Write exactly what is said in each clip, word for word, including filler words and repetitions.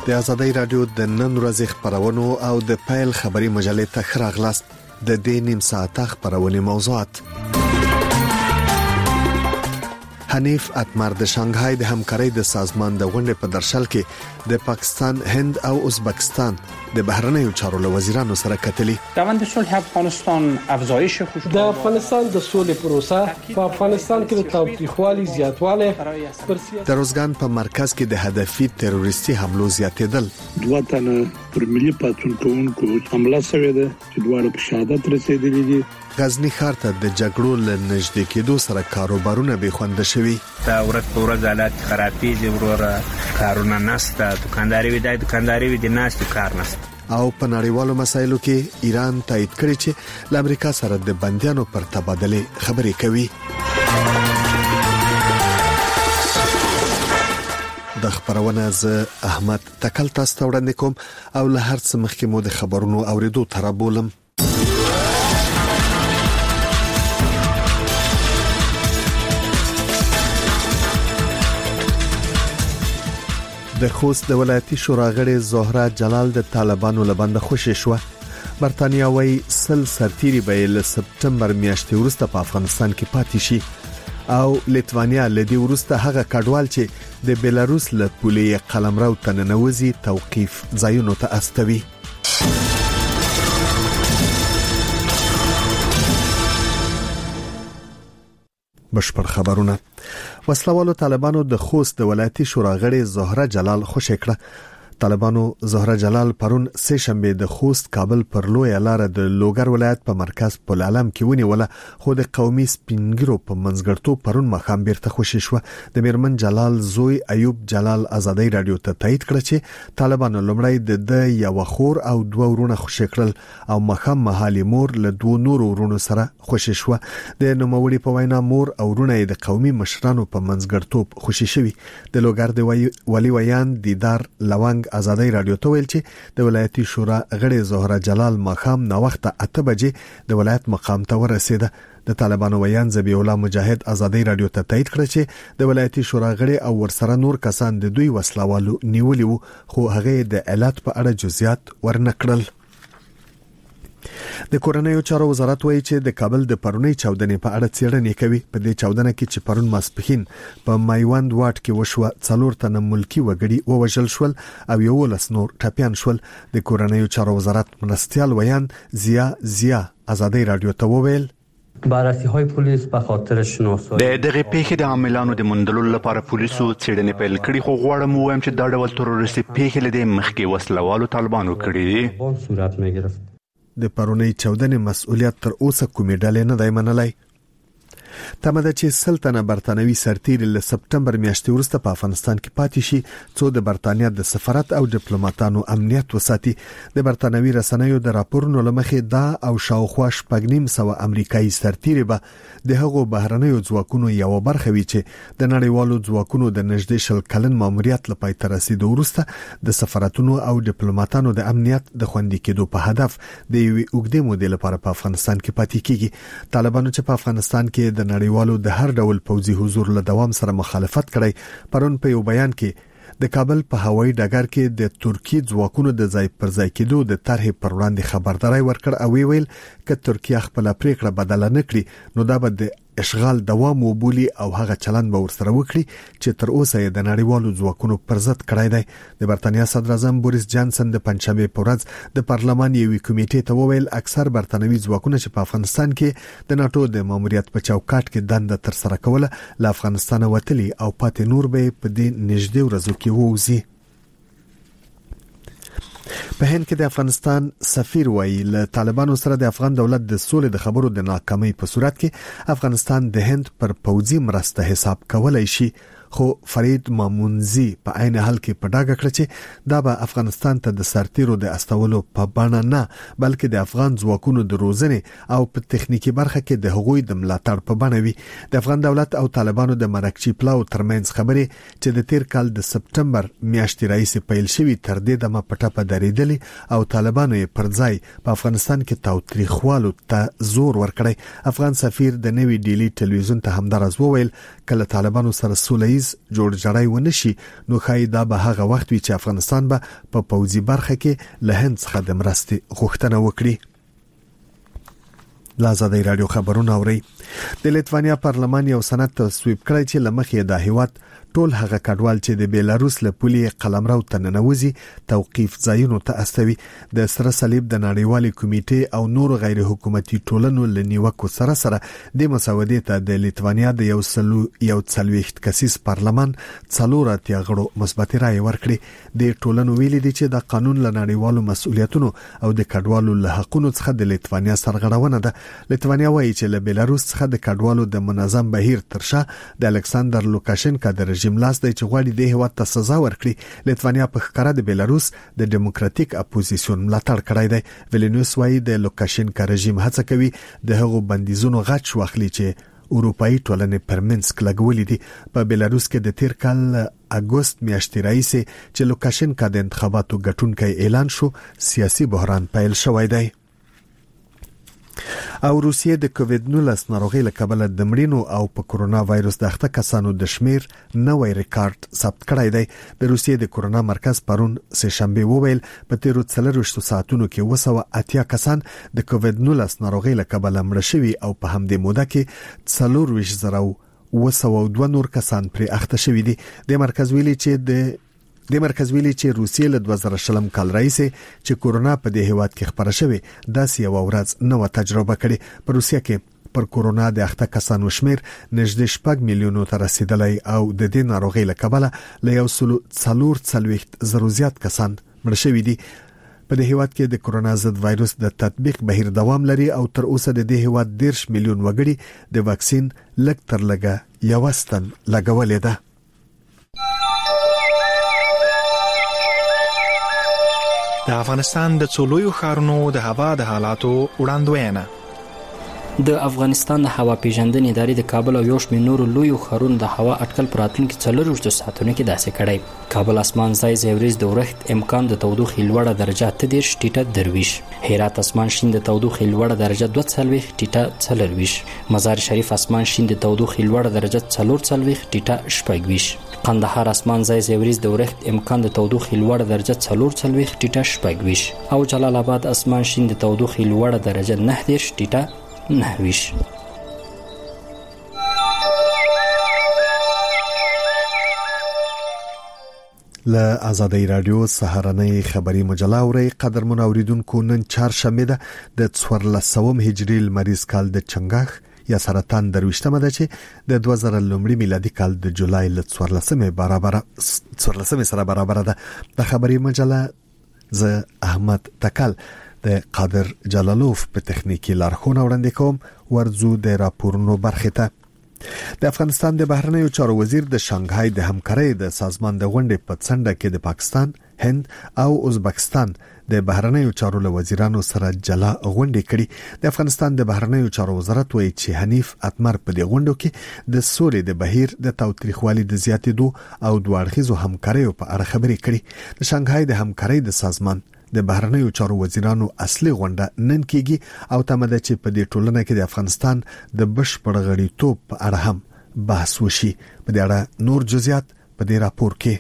د آزادۍ رادیو د نن ورځې خبرونو او د پیل خبري مجلې ته خراغلاست د دې نیم ساعت خبرونه موضوعات. حنیف اتمر د شانګهای د همکارۍ د سازمان د غونډې په درشل کې د پاکستان، هند او ازبکستان د بهرنیو چارو وزیرانو سره کتلي. روند صلح افغانستان افزایش خوش د افغانستان د سولې پروسه په افغانستان کې د تاوتریخوالي زیاتوالی د روزګان په مرکز کې د هدفي تروریستي حملو زیاتېدل. دوه تنه پر ملي پاتون کوونکو حمله شوې ده چې دواړه په شهادت رسیدلي دي. غزنی ښار ته د جګړو له نږدې کېدو سره کاروبارونه به خوند شوي. دا ورځ په ورځ حالات خرابېږي، وروره کارونه نشته، دکانداري وي د دکانداري وي د ناستو کار نشته. او په نړیوالو مسایلو کې ایران تایید کړی چې له امریکا سره د بندیانو پر تبادله خبرې کوي. د خبرونه ز احمد تکل تاسو ته وړاندې کوم او له هر څه مخکې مو د خبرونو اوریدو تر بولم. د خوست د ولایتي شورا غړي زهره جلال د طالبانو لبند خوشی شو. برتانیا وای سل سرتيري به له سپتمبر میاشتې وروسته په افغانستان کې پاتې شي او لیتوانیا لدی وروسته هغه کډوال چې د بیلاروس له پولې قلمرو تننوزي توقيف ځایونو ته استوي. بشپړ خبرونه. وسلوالو طالبانو د خوست د ولایتي شورا غړي زهره جلال خوشی کړه. طالبانو زهره جلال پرون سه شنبه د خوست کابل پر لوی لار د لوګر ولایت په مرکز پل علم کې ونیوله، خو د قومي سپینګرو په منځګړتو پرون مخام بیرته خوشی شو. د میرمن جلال زوی ایوب جلال آزادۍ رادیو ته تایید کړ چې طالبانو لمړی د یو خور او دوه ورونه خوشی کړل او مخام محالي مور له دوه نور ورونو سره خوشی شو. د نوموړي په وینا مور او ورونه د قومي مشرانو په منځګړتو خوشی شوي. د لوګر د ولی ویان دیدار لونګ آزادۍ رادیو ته ویل چې د ولایتي شورا غړي زهره جلال مخام نو وخت اته بجې د ولایت مقام ته ورسېده. د طالبانو ویان ذبیح الله مجاهد آزادۍ رادیو ته تایید کړ چې د ولایتي شورا غړي او ورسره نور کسان د دوی وسلوالو نیولي وو، خو هغه د علت په اړه جزئیات ورنکړل. د کورنیو چارو وزارت وایي چې د کابل د پرونی چاودنې په اړه څېړنې کوي. په دې چاودنه کې چې پرون ماسپخین په مایوند واټ کې وشوه، څلور تنه ملکی وګړي ووژل شول او یو لس نور ټپيان شول. د کورنیو چارو وزارت مرستيال ویان زیا زیا آزادۍ رادیو ته وویل بررسی‌های پلیس به خاطر شناسایی د دغه پیښې د عاملانو د مندلو لپاره پولیسو څېړنې پیل کړې، خو غواړم وایم چې دا ډول تروریستي پیښې له دې مخکې وسلوالو طالبانو کړې دي. صورت می‌گرفت. د پرونی چاودنې مسؤلیت تر اوسه کومې ډلې نه دی منلای. تمه ده چې سلطنه برتانوي سرتیري له سپتمبر میاشتې وروسته په افغانستان کې پاتې شي څو د برتانیا د سفارت او ډیپلوماټانو امنیت وساتي. د برتانوي رسنیو د راپورونو لمخې دا او شاوخوا شپږ نیم سو امریکایي سرتیري به د هغو بهرنیو ځواکونو یو برخه وي چې د نړیوالو ځواکونو د نږدې شل کلن ماموریت لپاره تر رسیدو وروسته د سفارتونو او ډیپلوماټانو د امنیت د خوندي کېدو په هدف د یوې اوږدې مودې لپاره په افغانستان کې پاتې کیږي. طالبانو چې په افغانستان کې د نړیوالو د هر ډول پوځي حضور له دوام سره مخالفت کړی، پرون په یو بیان کې د کابل په هوایي ډګر کې د ترکی ځواکونو د ځای پر ځای کېدو د طرحې پر وړاندې خبرداري ورکړ او ویل چې ترکیه خپل پریکړه بدله نکړي نو دا به د اشغال دوام وبولي او هغه چلند به ورسره وکړي چې تر اوسه د نړیوالو ځواکونو پر ضد کړی دی. د برتانیا صدر اعظم بوریس جانسن د پنځشنبه په ورځ د پارلمان یوې کمیټې ته وویل اکثر برتانوي ځواکونه چې په افغانستان کې د ناتو د ماموریت په چوکاټ کې دنده تر سره کوله له افغانستان وتلي او پاتې نور به په دې نږدې ورځو کې ووزي. په هند کې د افغانستان سفیر وایي له طالبانو سره د افغان دولت د سولې د خبرو د ناکامۍ په صورت کې افغانستان د هند پر پوځي مرسته حساب کولای شي، خو فرید مامونزی په عین حال کې په ډاګه کړ چې دا به افغانستان ته د سرتیرو د استولو په بڼه نه بلکې د افغان ځواکونو د روزنې او په تخنیکی برخه کې د هغوی د ملاتړ په بڼه وي. د افغان دولت او طالبانو د مرکچی پلاو ترمنځ خبرې چې د تیر کال د سپتمبر میاشتې راځي پیل شوی تر دې دمه پټه په درېدلې او طالبانو یې پر ځای په افغانستان کې تاوتریخوالو ته زور ورکړی. افغان سفیر د نوی ډیلی ټلویزیون ته همدارز وویل کله طالبانو سره سولې سیمایز جوړ جړای ونه شي نو خای دا به هغه وخت وي چې افغانستان به په پوځي برخه کې له هند څخه د مرستې غوښتنه وکړي. لازادی رادیو خبرونه اوري. د لیتوانیا پارلمان یو سند تصویب کړی چې لمخې د هیواد ټول هغه کډوال چې د بیلاروس له پولې قلمرو ته ننوځي توقيف ځایونو ته استوي. د سره صلیب د نړیوالې کمیټې او نور غیر حکومتي ټولنو له نیوکو سره سره د مسودې ته د لیتوانیا د یو سلو یو څلويخت کسیز پارلمان څلور اتیا غړو مثبت رائے ورکړي. د ټولنو ویلي دي چې د قانون له نړیوالو مسؤلیتونو او د کډوالو له حقوقو څخه د لیتوانیا سرغړونه ده. لیتوانیا وایي چې له بیلاروس څخه د کډوالو د منظم بهیر ترشا د الکساندر لوکاشنکا د رژیم لاس دی چې غواړي د هیواد ته سزا ورکړي. لیتوانیا په ښکارا د بیلاروس د ډیموکراتیک اپوزیسیون ملاتړ کړی دی. ویلینیوس وایي د لوکاشنکا رژیم هڅه کوي د هغو بندیزونو غچ واخلي چې اروپאי ټولنې پر منسک لګولې دي. په بیلاروس کې د تیر کال اگست میاشتې راهیسې چې لوکاشنکا د انتخاباتو ګټونکی اعلان شو سیاسي بحران پیل شوی دی. او روسیه د کووید نولس ناروغي له کبله د مړینو او په کورونا وایروس د اخته کسانو د شمیر نوې ریکارډ ثبت کړی دی. د روسیې د کورونا مرکز پرون سه شنبه وویل په تیرو څلرويشتو ساعتونو کې وسوه اتیا کسان د کووید نولس ناروغي له کبله مړ شوي او په همدې موده کې څلورويشت زره وسوه دوه نور کسان پر اخته شوي دي. د مرکز ویلي چې د د مرکز ویلي چې روسیه له دوه زره شلم کال راهیسې چې کورونا په دې هیواد کې خبره شوې داسې یو ورځ نو تجربه کړې. په روسیه کې پر کورونا د اخته کسانو شمیر نږدې شپږ میلیونو ته رسیدلی او د دې ناروغي له کبله له یو سلو څلور څلويخت زرو زیات کسان مړ شوي دي. په دې هیواد کې د کورونا ضد وایروس د تطبیق بهیر دوام لري او تر اوسه د دې هیواد دیرش میلیون وګړي د واکسین لږ تر لږه یو ستن لګولې ده. د افغانستان د څولویو ښارونو د هوا د حالاتو وړاندوینه. د افغانستان د هوا پیژندنې ادارې د کابل او یو شمېر نورو لویو ښارونو د هوا اټکل په راتلونکي څلورویشتو ساعتونو کې داسې کړی. کابل اسمان ځای ځای وریځ د اورښت امکان د تودوخې لوړه درجه اته دېرش ټیټه درویش. هرات اسمان شین د تودوخې لوړه درجه دوه څلوېښت ټیټه څلرویش. مزار شریف اسمان شین د تودوخې لوړه درجه څلور څلوېښت ټیټه شپږویش. قندهار اسمان ځای ځای وریځ د اورښت امکان د تودوخې لوړه درجه څلور څلوېښت ټیټه شپږویش. او جلال آباد اسمان شین د تودوخې لوړه درجه نهه دېرش ټیټه نهویش. له آزادی رادیو سهارنۍ خبری مجله اوري. قدرمن اوریدونکو نن چهارشنبه ده د څوارلسم هجری لمریز کال د چنګاخ یا سرطان درويشتمه ده چې د دوه زره لومړي میلادي کال د جولای ل څوارلسمه برابر څوارلسمه سره برابر ده. د خبری مجله ز احمد تکل د قادر جلالوف په تخنیکی لارښوونه وړاندې کوم. ورزو د راپورونو برخه ته. د افغانستان د بهرنیو چارو وزیر د شانګهای د همکارۍ د سازمان د غونډې په څنډه کې د پاکستان، هند او ازبکستان د بهرنیو چارو له وزیرانو سره جلا غونډې کړې. د افغانستان د بهرنیو چارو وزارت وایي چې حنیف اتمر په دې غونډو کې د سولې د بهیر د تاوتریخوالي د زیاتېدو او دوه اړخیزو همکاریو په اړه خبرې کړې. د شانګهای د همکارۍ د سازمان د بهرنیو چارو وزیرانو اصلي غونډه نن کېږي او تمه ده چې په دې ټولنه کې د افغانستان د بشپړ غړیتوب په اړه هم بحث وشي. په دې اړه نور جزئیات په دې راپور کې.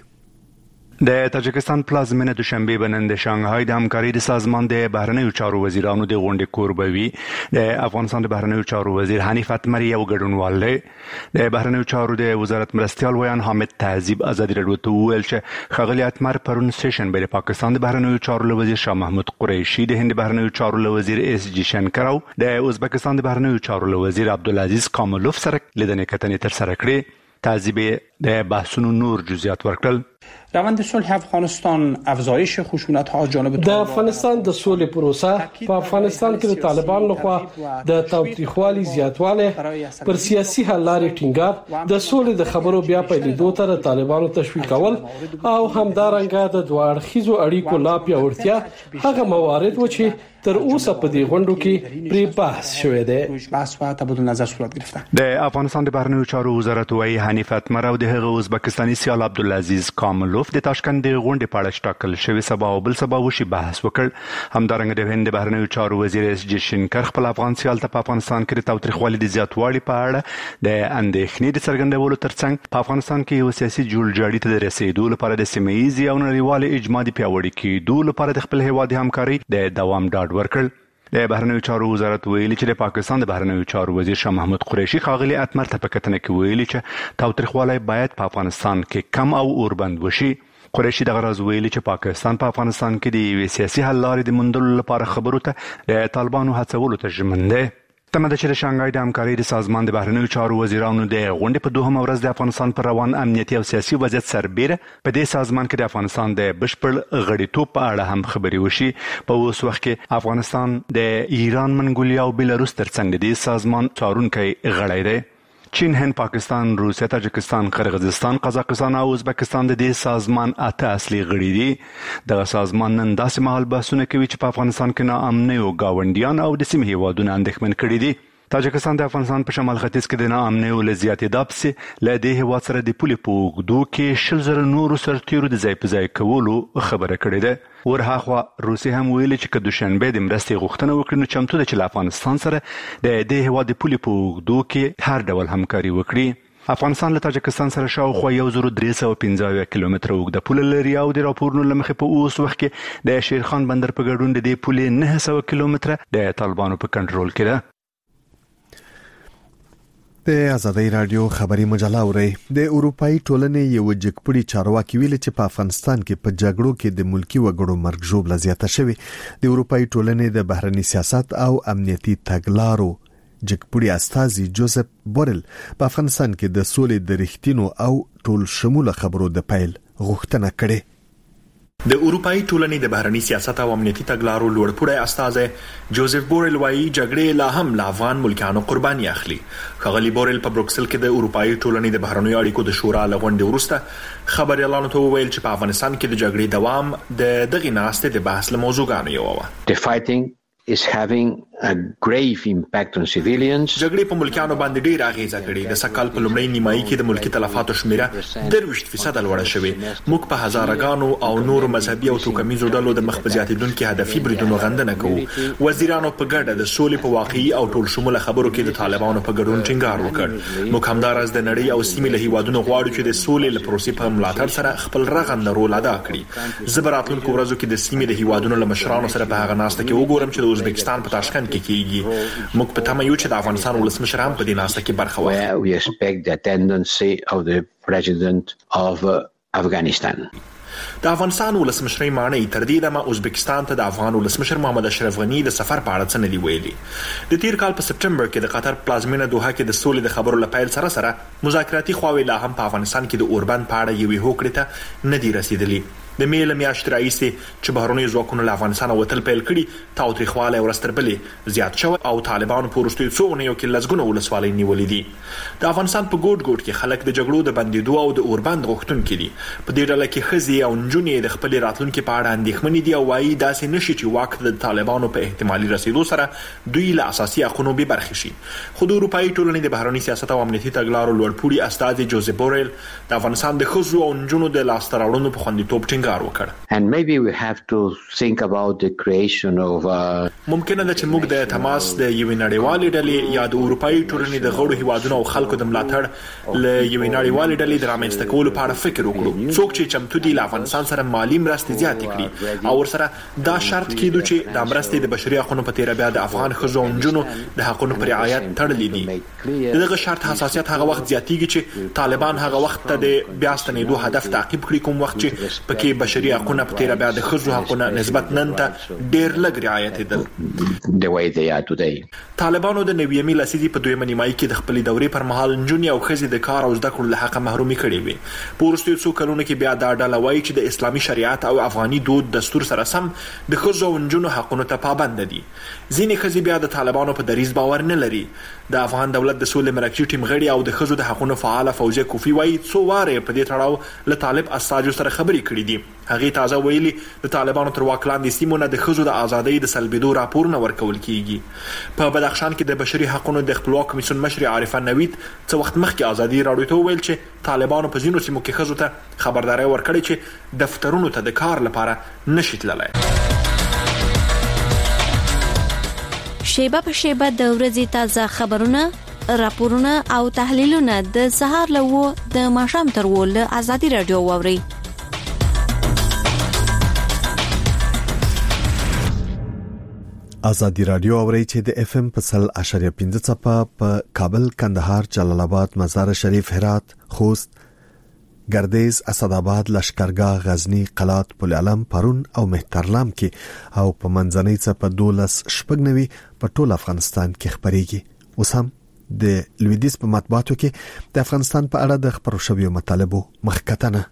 د تاجکستان پلازمینه دوشنبه بنن د شانګهای د همکارۍ د سازمان د بهرنیو چارو وزیرانو د غونډې کوربوي. د افغانستان د بهرنیو چارو وزیر حنیف اتمر یو ګډونوال دی. د بهرنیو چارو د وزارت مرستیال ویان حامد تهذیب آزادی رادیو ته ویل چې خغلی اتمر پرون سیشن به د پاکستان د بهرنیو چارو له وزیر شاه محمود قریشي، د هند بهرنیو چارو له وزیر اس جی شنکر او د ازبکستان د بهرنیو چارو له وزیر عبدالعزیز کاملوف سره لیدنې کتنې تر سره کړې. تهذیب د بحثونو نور جزئیات ورکړل. روند صلح افغانستان افزایش خشونت ها جانب د افغانستان د سولې پروسه په افغانستان کې د طالبان لخوا د تاوتریخوالي زیاتواله پر سیاسي حل لارې ټینګار، د سولې د خبرو بیا پیلېدو ته د طالبانو تشویق کول او همدارنګه د دوه اړخیزو اړیکو لا پیاوړتیا هغه موارد و چې تر اوسه په دې غونډو کې پری بحث شوې ده. بحث و تبادل نظر صورت گرفته. د افغانستان د بهرنیو چارو وزارت وايي حنیف اتمر او د هغه ازبکستاني سیال عبدالعزیز کاملو ظریفوف د تاشکند د غونډې په اړه ټاکل شوی سبا او بل سبا وشي بحث وکړ. همدارنګه د هند بهرنیو چارو وزیر اس جیشنکر خپل افغان سیال ته په افغانستان کې د تاوتریخوالي د زیاتوالي په اړه د اندېښنې د څرګندولو ترڅنګ په افغانستان کې یو سیاسي جوړجاړي ته د رسیدو لپاره د سیمه ییزې او نړیوالې اجماع د پیاوړي کېدو لپاره د خپل هیواد همکاري د دوام ډاډ ورکړ. د بهرنیو چارو وزارت ویلي چې د پاکستان د بهرنیو چارو وزیر شاه محمود قریشي ښاغلي اتمر ته په کتنه کې ویلي چې تاوتریخوالی باید په افغانستان کې کم او اوربند وشي. قریشي دغه راز ویلي چې پاکستان په افغانستان کې د یوې سیاسي حل لارې د موندلو لپاره خبرو ته د طالبانو هڅولو ته ژمن دی. تمه ده چې د شانګهای د همکارۍ د سازمان د بهرنیو چارو وزیرانو د غونډې په دوهمه ورځ د افغانستان پر روان امنیتي او سیاسي وضعیت سربیره په دې سازمان کې د افغانستان د بشپړ غړیتوب په اړه هم خبرې وشي. په اوس وخت کې افغانستان د ایران، منګولیا او بیلاروس ترڅنګ د دې سازمان څارونکی غړی دی. چین، هند، پاکستان، روسیه، تاجکستان، قرغیزستان، قزاقستان او ازبکستان د دې سازمان اته اصلي غړي دي. دغه سازمان نن داسې مهال بحثونه کوي چې په افغانستان کې ناامنۍ او گاونډیان او د سیمې هیوادونه اندېښمن کړي دي. تاجکستان د افغانستان په شمال ختیځ کې د ناامنۍ له زیاتېدا پسې له دې هیواد سره د پولې په اوږدو کې شل زره نورو سرتیرو د ځای په ځای کولو خبره کړې ده. ورهاخوا روسیه هم ویلي چې که دوشنبه د مرستې غوښتنه وکړي نو چمتو ده چې له افغانستان سره د دې هیواد د پولې په اوږدو کې هر ډول همکاري وکړي. افغانستان له تاجکستان سره شاوخوا یو زر درې سوه پنځه اویا کیلومتره اوږده پوله لري او د راپورونو له مخې په اوس وخت کې د شیرخان بندر په ګډون د دې پولې نهه سوه کیلومتره د طالبانو په کنټرول کې ده. د آزادۍ رادیو خبري مجله اوري. د اروپאי ټولنې یو جګپړي چارواکي ویل چې په افغانستان کې په جګړو کې د ملکی وګړو مرګ ژوبله زیاته شوې. د اروپאי ټولنې د بهرني سیاست او امنیتي تګلارو جګپړي استازي جوزف بورل په افغانستان کې د سولې د رښتینو او ټول شموله خبرو د پیل غوښتنه کړې. د اروپאי ټولنې د بهرني سیاست او امنیتي تګلارو لوړپوړی استازی جوزف بورل وايي جګړې لا هم له افغان ملکانو قرباني اخلي. ښاغلي بورل په بروکسل کې د اروپאי ټولنې د بهرنیو اړیکو د شورا له غونډې وروسته خبريالانو ته وویل چې په افغانستان کې د جګړې دوام د دغې ناستې د بحث له موضوعګانو یوه وه. The fighting is having a grave impact on civilians. جګړې په ملکانو باندې ډېر اغیزه کړې. د سکال په لومړۍ نیمایي کې د ملکی تلفاتو شمیره درویشت فیصد لوړه شوې. موږ په هزارګانو او نورو مذهبي او توکمیزو ډلو د مخ په زیاتېدونکو هدفي بریدونو غندنه کوو. وزیرانو په ګډه د سولې په واقعي او ټول شموله خبرو کې د طالبانو په ګډون ټینګار وکړ. موږ همداراز د نړۍ او سیمې له هیوادونو غواړو چې د سولې له پروسې په ملاتړ سره خپل رغنده رول ادا کړي. زه به راتلونکو ورځو کې د سیمې د هیوادونو له مشرانو سره په هغه ناسته کې وګورم چې د ازبکستان په تاشکند کې کیږي. موږ په تمه یو چې د افغانستان ولسمشر هم په دې ناسته کې برخه واخلي. We expect the attendance of the president of Afghanistan. د افغانستان ولسمشر مانای تر دې دمه ازبکستان ته د افغان ولسمشر محمد اشرف غنی د سفر په اړه څه نه دی ویلي. د تیر کال په سپټمبر کې د قطر پلازمینه دوحه کې د سولې د خبرو لپاره سره سره مذاکراتي خواوې لا هم په افغانستان کې د اوربند په اړه یوې هوکړې ته نه دی رسیدلی. د میله میاشتې راهیسې چې بهرنیو ځواکونو له افغانستان وتل پیل کړي تاوتریخوالی ورځ تر بلې زیات شوی او طالبانو په وروستیو څو اونیو کې لسګونه ولسوالۍ نیولې دي. د افغانستان په ګوټ ګوټ کې خلک د جګړو د بندېدو او د اوربند غوښتونکي دي. په دې ډله کې ښځې او نجونې د خپلې راتلونکي په اړه اندېښمنې دي او وایي داسې نشي چې واک د طالبانو په احتمالي رسیدو سره دوی له اساسي حقونو بې برخې شي. خو د اروپאי ټولنې د بهرني سیاست او امنیتي تګلارو لوړپوړي استازي جوزف بورل د افغانستان د ښځو او نجونو د لاسته راوړنو په خوندیتوب ټینګار وکړ. And maybe we have to think about the creation of a ممکنه ده چې موږ د تماس د یوې نړیوالې ډلې یا د اروپאי ټولنې د غړو هیوادونو او خلکو د ملاتړ له یوې نړیوالې ډلې د رامنځته کولو په اړه فکر وکړو. څوک چې چمتو دي له افغانستان سره مالی مرستې زیاتې کړي او ورسره دا شرط کېدو چې د مرستې د بشري حقوقو په تیره بیا د افغان ښځو او نجونو د حقوقو پر رعایت تړلې دي. دغه شرط حساسیت هغه وخت زیاتېږي چې طالبان هغه وخت ته د بیا ستنېدو هدف تعقیب کړي کوم وخت چې پکې بشري حقوق په تیره بیا د ښځو حقونه نسبت نن ته ډېر لږ رعایت دي. the way they are today. طالبانو د نویمې لسیزې په دویمه نیمایي کې د خپلې دورې پر مهال نجونې او ښځې د کار او زده کړو له حقه محرومي کړې وې. په وروستیو څو کلونو کې بیا دا ډله وایي چې د اسلامي شریعت او افغاني دود دستور سره سم د ښځو او نجونو حقونو ته پابند دي. ځینې ښځې بیا د طالبانو په دریځ باور نه لري. د افغان دولت د سولې مرکزي ټیم غړي او د ښځو د حقونو فعال فوزیه کوفی وایي څو واره په دې تړاو له طالب استازو سره خبرې کړې دي هغې تازه ویلي د طالبانو تر واک لاندې سیمو نه د ښځو د ازادۍ د سلبېدو راپورونه ورکول کیږي. په بدخشان کې د بشري حقوقو د خپلواک کمیسیون مشر عارفه نوید څه وخت مخکې ازادي راډیو ته وویل چې طالبانو په ځینو سیمو کې ښځو ته خبرداری ورکړې چې دفترونو ته د کار لپاره نشي تللی. شیبه په شیبه د ورځې تازه خبرونه، راپورونه او تحلیلونه د سهار له و د ماښام تر و له ازادي راډیو واورئ. ازادي راډیو اورئ چې د اف ام په سل اشاریه پنځه څپه په کابل، کندهار، جلال آباد، مزار شریف، هرات، خوست، ګردیز، اسداباد، لشکرګاه، غزنی، قلات، پل علم، پرون او مهترلام کې او په منځنۍ څپه دولس شپږ نوي په ټول افغانستان کې خبريږي. اوس هم د لویدیز په مطبوعاتو کې د افغانستان په اړه د خبرو شویو مطالبو مخکتنه.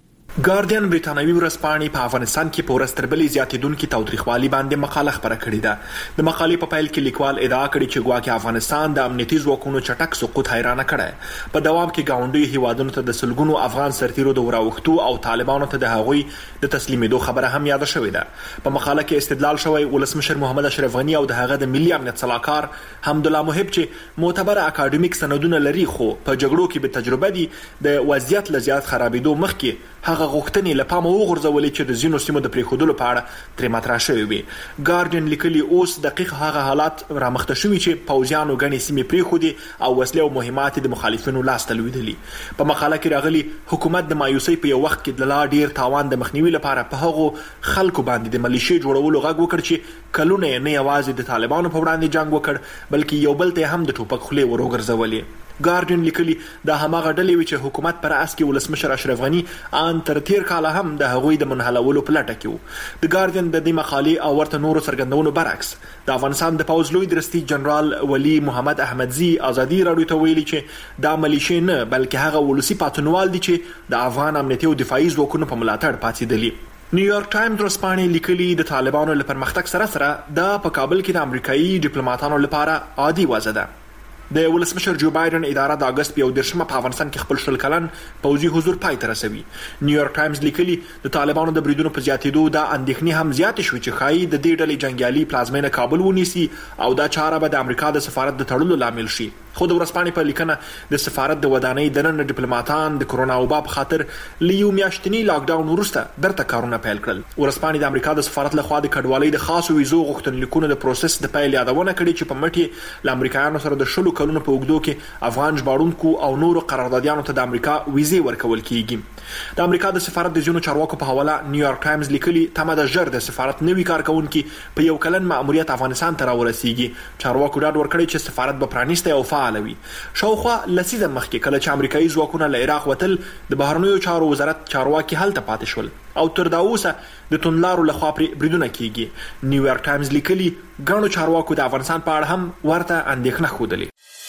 ګارډین بریټانوي ورځپاڼې په افغانستان کې په ورځ تر بلې زیاتېدونکي تاوتریخوالي باندې مقاله خپره کړې ده. د مقالې په پیل کې لیکوال ادعا کړې چې ګواکې افغانستان د امنیتي ځواکونو چټک سقوط حیرانه کړی. په دوام کې ګاونډي هیوادونو ته د سلګونو افغان سرتیرو د وراوښتو او طالبانو ته د هغوی د تسلیمېدو خبره هم یاده شوې ده. په مقاله کې استدلال شوی ولسمشر محمد اشرف غنی او د هغه د ملي امنیت صلاحکار حمدالله محب چې معتبر اکاډمیک سندونه لري خو په جګړو کې به تجربه دي د وضعیت لزیات خرابېدو مخکې هغه غوښتنې له پامه وغورځولې چې د ځینو سیمو د پریښودلو په اړه ترې مطرح شوې وي. ګارډین لیکلي اوس دقیق هغه حالات رامخته شوي چې پوځیانو ګڼې سیمې پریښودې او وسلې او مهمات د مخالفینو لاسته لوېدلي. په مقاله کې راغلي حکومت د مایوسۍ په یو وخت کې د لا ډیر تاوان د مخنیوي لپاره په هغو خلکو باندې د ملیشې جوړولو غږ وکړ چې کلونه یې نه یوازې د طالبانو په وړاندې جنگ وکړ بلکې یو بل ته هم د ټوپک خولې ور وګرځولې. ګارډین لیکلي دا هماغه ډلې وي چې حکومت پر اس کې ولسمشر اشرف غنی ان تر تیر کال هم د هغوی د منحلولو په لټه کې وو. د ګارډین د دې مقالې او ورته نورو څرګندونو برعکس د افغانستان د پوځ لوی درستي جنرال ولی محمد احمدزي ازادي راډیو ته ویلي چې دا ملیشې نه بلکې هغه ولسی پاتونوال دي چې د افغان امنیتي او دفاعي ځواکونو په ملاتړ پاتېدلي. نیویارک ټایمز ورځپاڼې لیکلي د طالبانو له پرمختګ سره سره دا په کابل کې د امریکایي ډیپلوماټانو لپاره عادي وضع ده. د ولسمشر جو بایدن اداره د اگست په یو دېرشمه په افغانستان کې خپل شل کلن پوځي حضور پای ته رسوي. نیویارک ټایمز لیکلي د طالبانو د بریدونو په زیاتېدو دا اندېښنې هم زیاتې شوې چې ښایي د دې ډلې جنګیالي پلازمینه کابل ونیسي او دا چاره به د امریکا د سفارت د تړلو لامل شي. خو د ورځپاڼې په لیکنه د سفارت د ودانۍ دننه ډیپلوماټان د کرونا وبا په خاطر له یو میاشتني لاک ډاون وروسته برته کارونه پیل کړل. ورځپاڼې د امریکا د سفارت لخوا د کډوالۍ د خاصو ویزو غوښتنلیکونو د پروسس د پیل یادونه کړې چې په مټ له امریکایانو سره د شلو کلونو په اوږدو کې افغان ژباړونکو او نورو قراردادیانو ته د امریکا ویزې ورکول کیږي. د امریکا د سفارت د ځینو چارواکو په حواله نیویارک ټایمز لیکلي تمه ده ژر د سفارت نوي کارکونکي په یو کلن مأموریت افغانستان ته راورسیږي. چارواکو ډاډ ورکړی چې سفارت به پرانیستی او فعال وي. شاوخوا لسیزه مخکې کله چې امریکایي ځواکونه له عراق وتل د بهرنیو چارو وزارت چارواکي هلته پاتې شول او تر دا اوسه د توندلارو لخوا پرې بریدونه کیږي. نیویارک ټایمز لیکلي ګڼو چارواکو د افغانستان په اړه هم ورته اندېښنه ښودلې.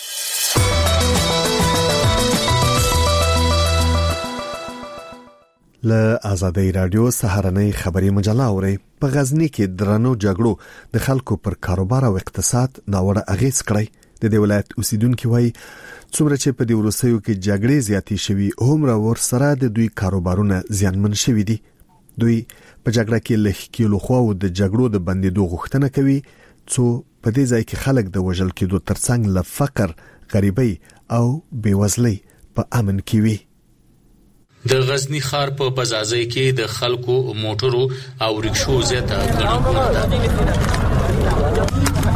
له ازادي رادیو سهارنۍ خبري مجله اوري. په غزنی کې درنو جګړو د خلکو پر کاروبار او اقتصاد ناوړه اغیز کړی. د دې ولایت اوسیدونکو وایي څومره چې په دې وروستیو کې جګړې زیاتې شوي هومره ورسره د دوی کاروبارونه زیانمن شوي دي. دوی په جګړه کې له کیلو خو د جګړو د بندیدو غوښتنه کوي څو په دې ځای کې خلک د وژل کېدو ترڅنګ له فقر، غریبۍ او بېوزلۍ په امن کې وي. د غزنی ښار په بازازۍ کې د خلکو موټرو او رکشو زیاته ګڼه ده.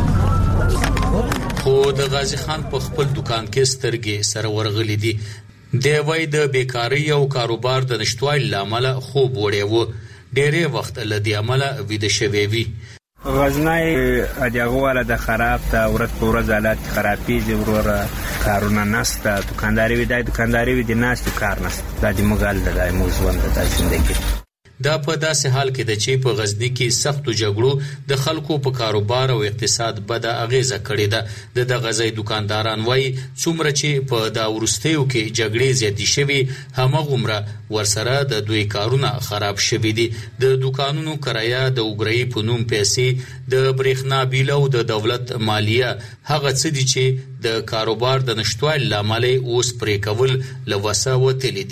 خو د غازی خان په خپل دکان کې سترګې سره ورغلي دي. دی وایي د بیکارۍ او کاروبار د نشټوالي له امله خوب وړی و. ډېری وخت له دې امله ویده شوی وي. غزنی دغه والا د خراب ته ورځ په ورځ حالات خرابېږي. وروره کارونه نشته، دکانداري وي د دکانداري وي د ناستو کار نشته. دا د موږ حال دی، دا موږ ژوند د ژوندګي. دا په داسې حال کې د چې په غزنی کې سختو جګړو د خلکو په کاروبار او اقتصاد بده اغیزه کړې ده. د دغه ځای دکانداران وایي څومره چې په دا وروستیو کې جګړې زیاتې شوي هماغومره ورسره د دوی کارونه خراب شوي دي. د دکانونو کرایه، د اوګرایي په نوم پیسې، د برېښنا بیل او د دولت مالیه هغه څه دي چې د کاروبار د نشټوالي له امله اوس پرې کول له وسه وتلي دي.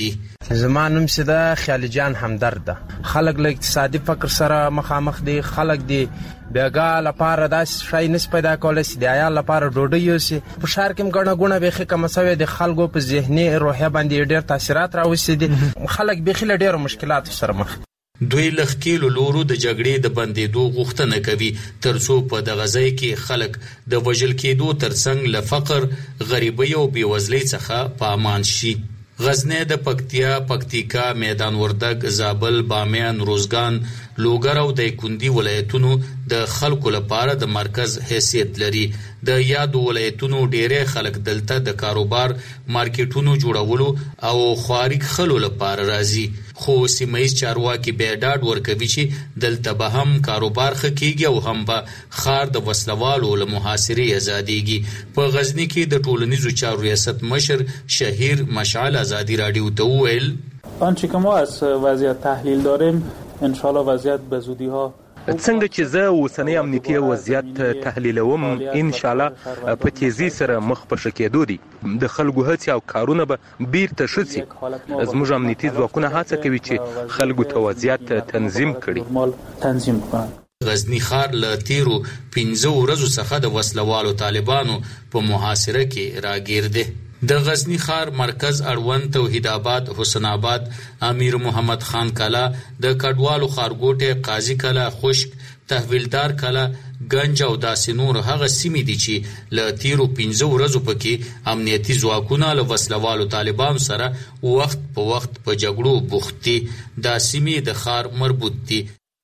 زما نوم سیده خیال جان همدرد ده. خلک له اقتصادي فقر سره مخامخ دي. خلک دي بیګا لپاره داسې شی نس پیدا کولی چې د عیال لپاره ډوډۍ یوسي. په ښار کې هم ګڼه ګوڼه بیخي کمه سوې د خلکو په ذهني روحیه باندې ډېر تاثیرات راوستي دي. خلک بیخي له ډېرو مشکلاتو سره مخ. دوی لخکیلو لورو د جګړې د بندېدو غوښتنه کوي ترڅو په دغه ځای کې خلک د وژل کېدو ترڅنګ له فقر، غریبۍ او بېوزلۍ څخه په امان شي. غزنی د پکتیا، پکتیکا، میدان وردګ، زابل، بامیان، روزګان، لوګر او د کندي ولایتونو د خلکو لپاره د مرکز حیثیت لري. د یادو ولایتونو ډېری خلک دلته د کاروبار، مارکیټونو جوړولو او خواري خلکو لپاره راځي. خو سیمایي چارواکي به ډاډ ورکوي چې دلته به هم کاروبار ښه کیږي او هم به ښار د وسلوالو له محاصرې ازادیږي. په غزني کې د ټولنیزو چارو ریاست مشر شهیر مشعل ازادي رادیو ته وویل آنچه که ما از وضعیت تحلیل داریم انشالله وضعیت به زودی ها څنګه چې زه اوسنی امنیتي وضعیت تحلیلوم ان شاء الله په تیزی سره مخ په شکېدو دي. د خلکو هڅې او کارونه به بیرته ښه شي. زموږ امنیتي ځواکونه هڅه کوي چې خلکو ته وضعیت تنظیم کړي. غزنی ښار له تیرو پنځه ورځو څخه د وسلوالو طالبانو په محاصره کې راګیر دی. د غزنی ښار مرکز اړوند توحید آباد، حسن آباد، امیر محمد خان کلا، د کډوالو ښارګوټی، قاضي کلا، خشک، تحویلدار کلا، گنج او داسې نور هغه سیمې دي چې له تیرو پنځه ورځو پکې امنیتي ځواکونه له وسلوالو طالبانو سره وخت په وخت په جګړو بوخت دي. دا سیمې د ښار مربوط دي.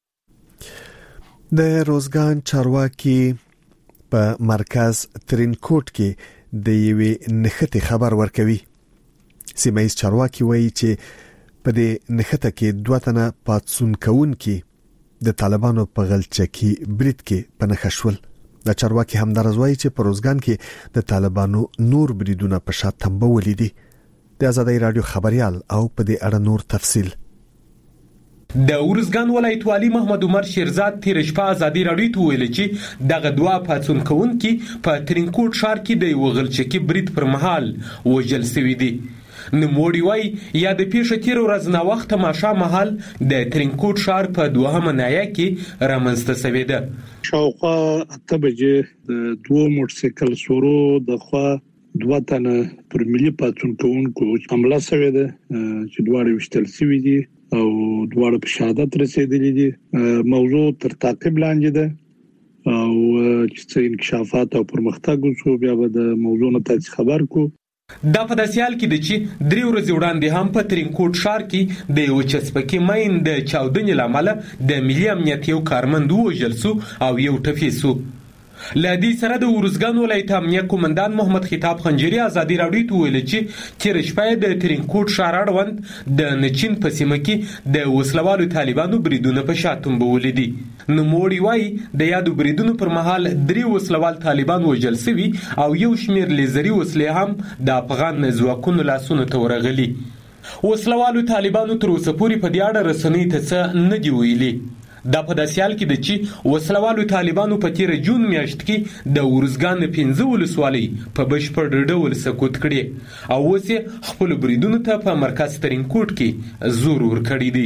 د روزګان چارواکي په مرکز ترینکوټ کې د یوې نښتې خبر ورکوي. سیمایي چارواکي وایي چې په دې نښته کې دوه تنه پاتسون کوونکي د طالبانو په غلچکي برید کې په نښه شول. د چارواکي همدارز وایي چې په روزګان کې د طالبانو نور بریدونه په شا تنبه ولیدي. د آزادۍ رادیو خبريال او په دې اړه نور تفصیل. د ورزګان ولایت والی محمد عمر شیرزاد تیر شپه ازادي رادیو ته ویل چې دغه دوا پاتون کوونکي په ترینکوټ ښار کې د یو غلچکي برید پر مهال وژل شوي دي. نوموړي وایي یا د پیښې تیر ورځ نه وخت ماښام مهال د ترینکوټ ښار په دوهمه ناحیه کې رامنځته شوې ده. شاوخوا اته بجې د دوه موټرسایکل سورو د خوا دوه تنه پر ملي پاتون کوونکو حمله شوې ده چې دواړه وشتل شوي دي او دواړه په شهادت رسیدلي دي. موضوع تر تعقیب لاندې ده او چې انکشافات او پرمختګ وشو بیا به د موضوع نه تاسو خبر کو. دا په داسې حال کې ده چې درې ورځې وړاندې هم په ترینکوټ ښار کې د یو چسپکي مین د چاودنې له امله د ملي امنیت یو کارمند ووژل شو او یو ټپي شو. له دې سره د ورزګان ولایت امنیه قومندان محمد خطاب خنجری ازادي رادیو ته ویل چې تیر شپه د ترینکوټ ښار اړوند د نچین په سیمه کې د وسلوالو طالبانو بریدونه په شا تنبولې دي. نوموړي وایي د یادو بریدونو پر مهال درې وسلوال طالبان وژل شوي او یو شمېر لیزري وسلې هم د افغان ځواکونو لاسونو ته ورغلي. وسلوالو طالبانو تر اوسه پورې په دې اړه رسنۍ ته څه نه دي ویلي. دا په داسې حال کې ده چې وسلوالو طالبانو په تیر جون میاشت کې د ورزګان پنځه ولسوالۍ په بشپړ ډول سقوط کړي او اوس یې خپل بریدونو ته په مرکز ترینکوټ کې زور ورکړی دی.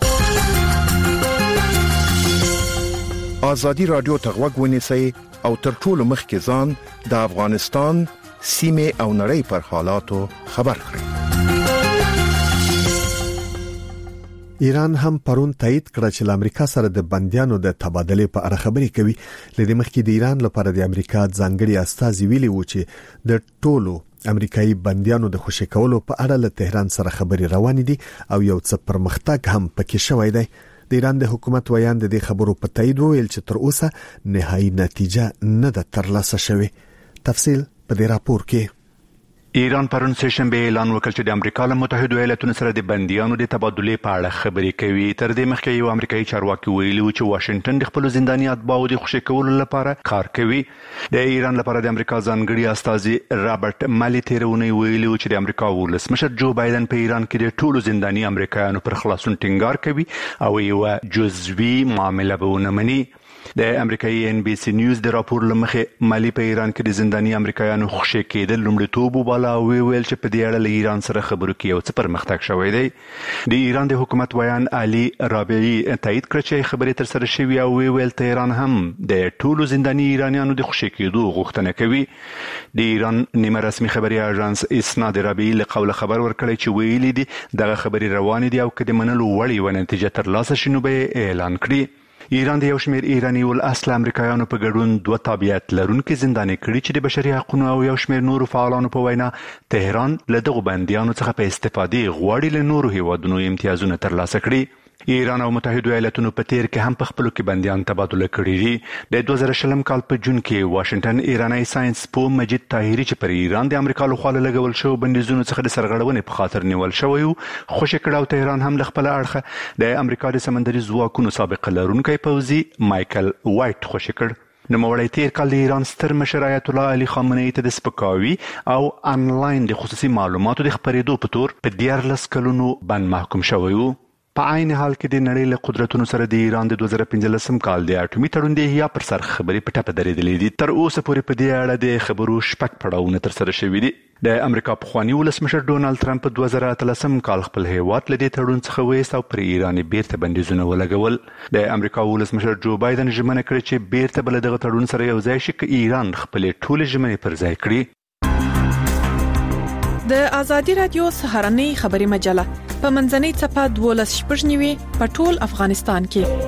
آزادي رادیو ته غوږ ونیسئ او تر ټولو مخکې ځان د افغانستان سیمې او نړۍ پر حالاتو خبر کړئ. ایران هم پرون تایید کړ چې امریکا سره د بندیانو د تبادلې په اړه خبرې کوي. لدې مخکې د ایران لپاره د امریکا ځانګړي استازي ویلي و چې د ټولو امریکایي بندیانو د خوشی کولو په اړه له تهران سره خبرې روان دي او یو څه پرمختګ هم پکې شوی دی. د ایران د حکومت ویان د دې خبرو په تایید ویل چې تر اوسه نهایي نتیجه نه ده ترلاسه شوې. تفصیل په دې راپور کې. ایران پرون سهشنبه اعلان وکړ چې د امریکا له متحده ایالاتونو سره د بندیانو د تبادلې په اړه خبرې کوي. تر دې مخکې یو امریکایي چارواکي ویلي و چې واشنگټن د خپل زنداني اتباعو د خوشی کولو لپاره کار کوي. د ایران لپاره د امریکا ځانګړي استازي رابرټ مالی تیرونی ویلي و چې د امریکا ولسمشر جو بایدن په ایران کې د ټولو زنداني امریکایانو پر خلاصون ټینګار کوي او یو جزوي معامله به ونه مني. د امریکایي ان بي سي نیوز د راپور لمخې مالی په ایران کې د زنداني امریکایانو خوشي کېدل لومړیتوب وباله او ویل چې په دې اړه له ایران سره خبرو کې یو څه پرمختګ شوی دی. د ایران د حکومت ویان علي رابعي تایید کړ چې خبرې تر سره شوې او ویل تهران هم د ټولو زنداني ایرانیانو د خوشي کېدو غوښتنه کوي. د ایران نیمه رسمي خبري اژانس اسنا د رابعي له قوله خبر ورکړی چې ویلي دي دغه خبري روان دي او کله منلو وړي و نتیجه تر لاسه شنو به اعلان کړي. ایران د یو شمېر ایرانی ول اصل امریکایانو په ګډون دوه تابعیت لرونکي زنداني کړي چې د بشري حقوقو او یو شمېر نورو فعالانو په وینا تهران له دغو بندیانو څخه په استفادې غواړي له نورو هیوادونو امتیازونه ترلاسه کړي. ایران او متحده ایالاتونو په تیر کې هم په خپل کې بنديان تبادله کړي دي. د دوه زره شلم کال په جون کې واشنگټن ایرانی ساينس پو مجید طاهری چې پر ایران د امریکا له خوا لګول شو بندیزونو څخه د سرغړونې په خاطر نیول شوی او خوشی کړه. تهران هم خپل اړخه د امریکا د سمندري ځواکونو سابق لرونکي پوځي مايكل وایټ خوشی کړ. نوموړی تیر کال د ایران ستر مشر آیت الله علي خامنه‌ای ته د سپکاوي او انلاین د خصوصي معلوماتو د خپرېدو په تور په دیارلس کلونو بند محکوم شوی وو. په عین حال کې د نړۍ له قدرتونو سره د ایران د دوه زره پنځلسم کال د اټومي تړون د یا پر سر خبرې په ټاپه درېدلې دي. تر اوسه پورې په دې اړه د خبرو شپږ پړاوونه تر سره شوي دي. د امریکا پخوانی ولسمشر ډونالد ټرمپ په دوه زره اتلسم کال خپل هیواد له دې تړون څخه وایست او پر ایران بیرته بندیزونه ولګول. د امریکا ولسمشر جو بایدن ژمنه کړې چې بیرته بل دغه تړون سره یو ځای شي چې ایران خپل ټول ژمنې پر ځای کړي. د ازادي رادیو سهارنۍ خبري مجله په منځنۍ چپه دولس شپږ نیوي په ټول افغانستان کې.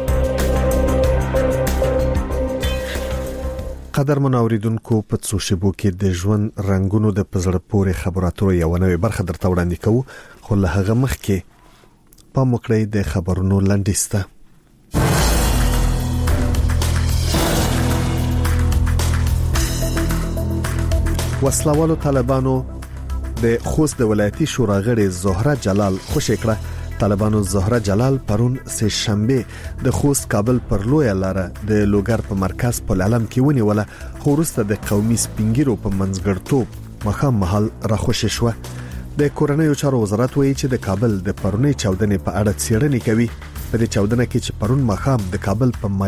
قدر منوریدونکو په څو شیبو کې د ژوند رنگونو د پزړه پورې خبراتو یو نوې برخه درته وړاندې کوو، خو له هغه مخکې په مکړې د خبرونو لنډیسته. وسلوالو طالبانو د خوست د ولایتي شورا غړي زهره جلال خوشی کړه. طالبانو زهره جلال پرون سه شنبه د خوست کابل پر لوی لاره د لوګر په مرکز په علم کې ونیوله، خو وروسته د قومي سپینګیرو په منځګړتوب مخام محل را خوشی شو. د کورنیو چارو وزارت وایي چې د کابل د پرونی چاودنې په اړه څېړنې کوي. په دې چاودنه کې چې پرون مخام د کابل په